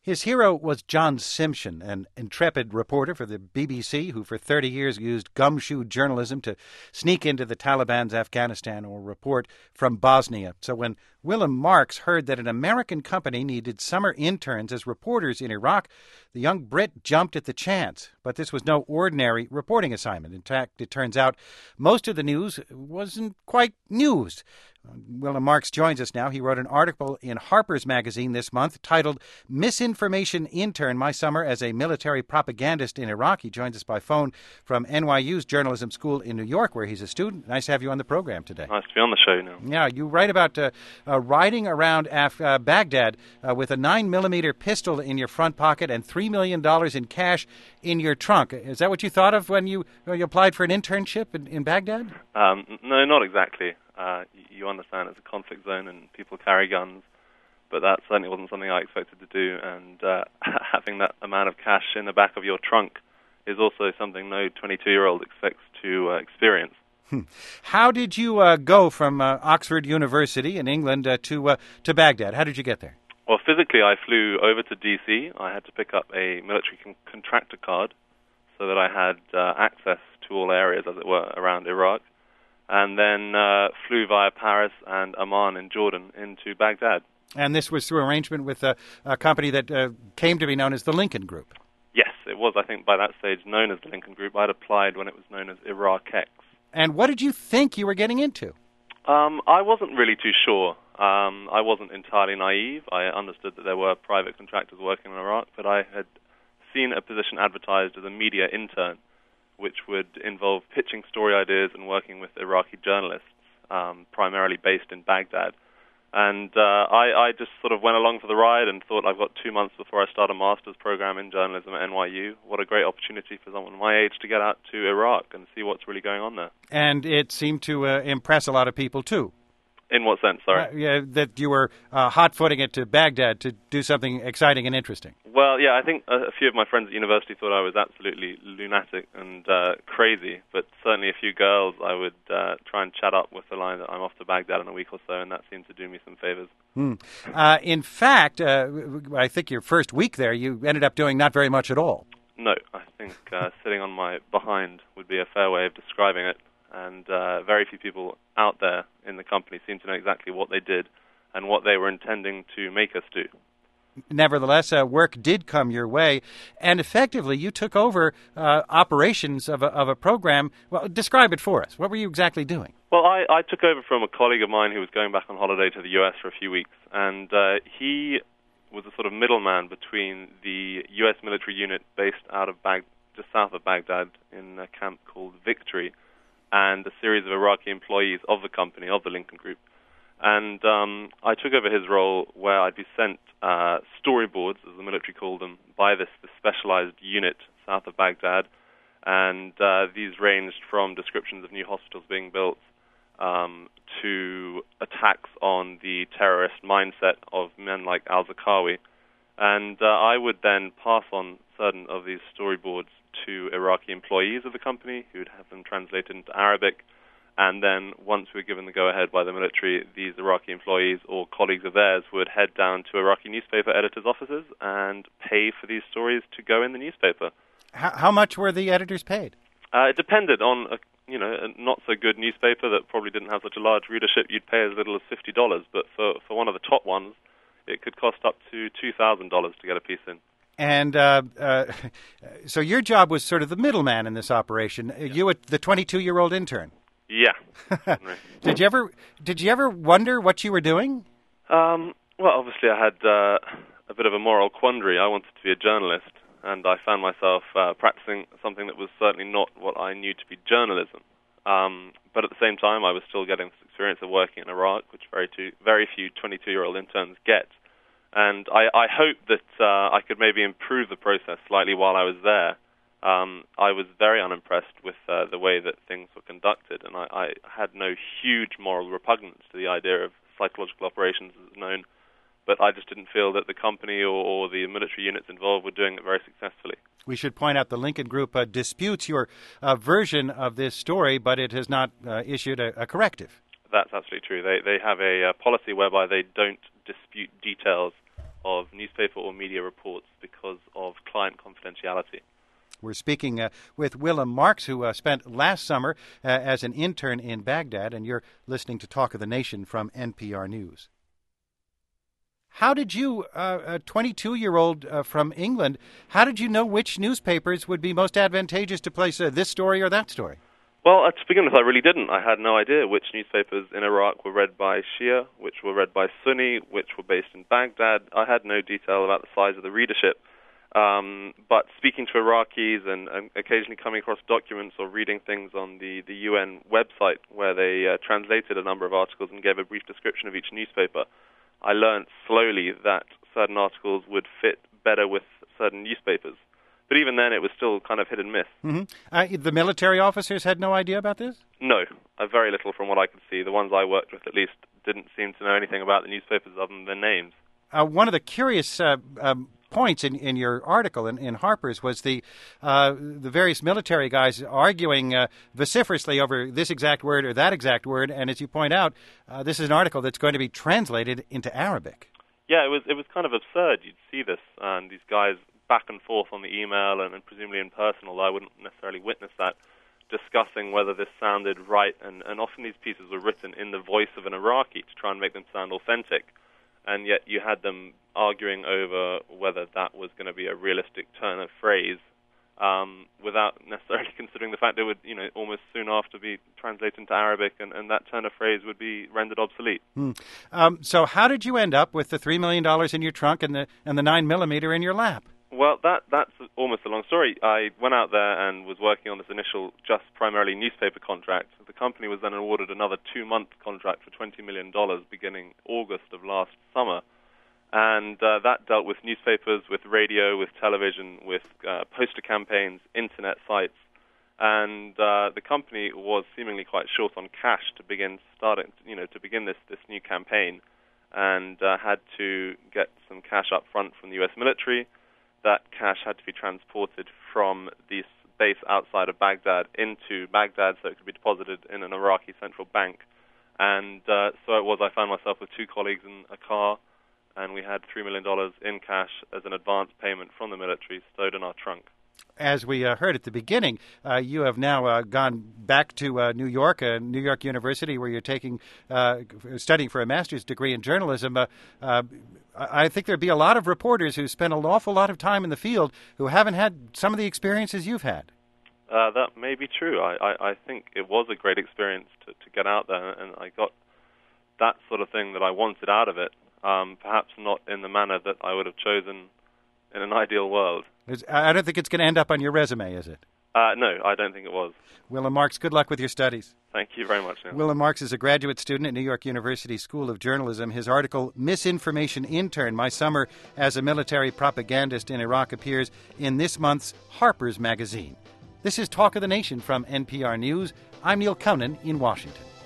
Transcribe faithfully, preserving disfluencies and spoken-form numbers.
His hero was John Simpson, an intrepid reporter for the B B C who for thirty years used gumshoe journalism to sneak into the Taliban's Afghanistan or report from Bosnia. So when Willem Marks heard that an American company needed summer interns as reporters in Iraq, the young Brit jumped at the chance. But this was no ordinary reporting assignment. In fact, it turns out most of the news wasn't quite news. Willem Marks joins us now. He wrote an article in Harper's Magazine this month titled Misinformation Intern, My Summer as a Military Propagandist in Iraq. He joins us by phone from N Y U's Journalism School in New York, where he's a student. Nice to have you on the program today. Nice to be on the show now. Yeah, you write about uh, uh, riding around Af- uh, Baghdad uh, with a nine millimeter pistol in your front pocket and three million dollars in cash in your trunk. Is that what you thought of when you, when you applied for an internship in, in Baghdad? Um, no, not exactly. Uh, you understand it's a conflict zone and people carry guns, but that certainly wasn't something I expected to do, and uh, having that amount of cash in the back of your trunk is also something no twenty-two-year-old expects to uh, experience. How did you uh, go from uh, Oxford University in England uh, to uh, to Baghdad? How did you get there? Well, physically I flew over to D C. I had to pick up a military con- contractor card so that I had uh, access to all areas, as it were, around Iraq. And then uh, flew via Paris and Amman in Jordan into Baghdad. And this was through arrangement with a, a company that uh, came to be known as the Lincoln Group. Yes, it was, I think, by that stage known as the Lincoln Group. I'd applied when it was known as IraqX. And what did you think you were getting into? Um, I wasn't really too sure. Um, I wasn't entirely naive. I understood that there were private contractors working in Iraq, but I had seen a position advertised as a media intern, which would involve pitching story ideas and working with Iraqi journalists, um, primarily based in Baghdad. And uh, I, I just sort of went along for the ride and thought, I've got two months before I start a master's program in journalism at N Y U. What a great opportunity for someone my age to get out to Iraq and see what's really going on there. And it seemed to uh, impress a lot of people, too. In what sense, sorry? Uh, yeah, that you were uh, hot-footing it to Baghdad to do something exciting and interesting. Well, yeah, I think a, a few of my friends at university thought I was absolutely lunatic and uh, crazy, but certainly a few girls I would uh, try and chat up with the line that I'm off to Baghdad in a week or so, and that seemed to do me some favors. Hmm. Uh, in fact, uh, I think your first week there, you ended up doing not very much at all. No, I think uh, sitting on my behind would be a fair way of describing it. And uh, very few people out there in the company seem to know exactly what they did and what they were intending to make us do. Nevertheless, uh, work did come your way, and effectively you took over uh, operations of a, of a program. Well, describe it for us. What were you exactly doing? Well, I, I took over from a colleague of mine who was going back on holiday to the U S for a few weeks, and uh, he was a sort of middleman between the U S military unit based out of Bag- just south of Baghdad in a camp called Victory, and a series of Iraqi employees of the company, of the Lincoln Group. And um, I took over his role where I'd be sent uh, storyboards, as the military called them, by this, this specialized unit south of Baghdad. And uh, these ranged from descriptions of new hospitals being built um, to attacks on the terrorist mindset of men like al-Zarqawi. And uh, I would then pass on certain of these storyboards to Iraqi employees of the company who would have them translated into Arabic. And then once we were given the go-ahead by the military, these Iraqi employees or colleagues of theirs would head down to Iraqi newspaper editors' offices and pay for these stories to go in the newspaper. How, how much were the editors paid? Uh, it depended on a, you know, a not-so-good newspaper that probably didn't have such a large readership. You'd pay as little as fifty dollars, but for, for one of the top ones, it could cost up to two thousand dollars to get a piece in. And uh, uh, so your job was sort of the middleman in this operation. Yeah. You were the twenty-two-year-old intern. Yeah. Did you ever did you ever wonder what you were doing? Um, well, obviously I had uh, a bit of a moral quandary. I wanted to be a journalist, and I found myself uh, practicing something that was certainly not what I knew to be journalism. Um, but at the same time, I was still getting this experience of working in Iraq, which very, too, very few twenty-two-year-old interns get. And I, I hoped that uh, I could maybe improve the process slightly while I was there. Um, I was very unimpressed with uh, the way that things were conducted, and I, I had no huge moral repugnance to the idea of psychological operations as it's known, but I just didn't feel that the company or, or the military units involved were doing it very successfully. We should point out the Lincoln Group uh, disputes your uh, version of this story, but it has not uh, issued a, a corrective. That's absolutely true. They, they have a uh, policy whereby they don't dispute details of newspaper or media reports because of client confidentiality. We're speaking uh, with Willem Marx, who uh, spent last summer uh, as an intern in Baghdad, and you're listening to Talk of the Nation from N P R News. How did you, uh, a twenty-two-year-old uh, from England, how did you know which newspapers would be most advantageous to place uh, this story or that story? Well, uh, to begin with, I really didn't. I had no idea which newspapers in Iraq were read by Shia, which were read by Sunni, which were based in Baghdad. I had no detail about the size of the readership. Um, but speaking to Iraqis and, and occasionally coming across documents or reading things on the, the U N website where they uh, translated a number of articles and gave a brief description of each newspaper, I learned slowly that certain articles would fit better with certain newspapers. But even then, it was still kind of hit and miss. Mm-hmm. Uh, the military officers had no idea about this? No, uh, very little from what I could see. The ones I worked with, at least, didn't seem to know anything about the newspapers other than their names. Uh, one of the curious uh, um, points in, in your article in, in Harper's was the uh, the various military guys arguing uh, vociferously over this exact word or that exact word. And as you point out, uh, this is an article that's going to be translated into Arabic. Yeah, it was it was kind of absurd. You'd see this, and these guys back and forth on the email and, and presumably in person, although I wouldn't necessarily witness that, discussing whether this sounded right. And, and often these pieces were written in the voice of an Iraqi to try and make them sound authentic. And yet you had them arguing over whether that was going to be a realistic turn of phrase um, without necessarily considering the fact it would, you know, almost soon after be translated into Arabic, and, and that turn of phrase would be rendered obsolete. Hmm. Um, so how did you end up with the three million dollars in your trunk and the and the nine millimeter in your lap? Well, that that's almost a long story. I went out there and was working on this initial just primarily newspaper contract. The company was then awarded another two-month contract for twenty million dollars beginning August of last summer. And uh, that dealt with newspapers, with radio, with television, with uh, poster campaigns, internet sites. And uh, the company was seemingly quite short on cash to begin starting, you know, to begin this, this new campaign, and uh, had to get some cash up front from the U S military. That cash had to be transported from this base outside of Baghdad into Baghdad so it could be deposited in an Iraqi central bank. And uh, so it was, I found myself with two colleagues in a car, and we had three million dollars in cash as an advance payment from the military stowed in our trunk. As we uh, heard at the beginning, uh, you have now uh, gone back to uh, New York, uh, New York University, where you're taking uh, studying for a master's degree in journalism. Uh, uh, I think there'd be a lot of reporters who spend an awful lot of time in the field who haven't had some of the experiences you've had. Uh, that may be true. I, I, I think it was a great experience to, to get out there, and I got that sort of thing that I wanted out of it, um, perhaps not in the manner that I would have chosen in an ideal world. I don't think it's going to end up on your resume, is it? Uh, no, I don't think it was. Willem Marx, good luck with your studies. Thank you very much, Neil. Willem Marx is a graduate student at New York University School of Journalism. His article, Misinformation Intern, My Summer as a Military Propagandist in Iraq, appears in this month's Harper's Magazine. This is Talk of the Nation from N P R News. I'm Neil Cownan in Washington.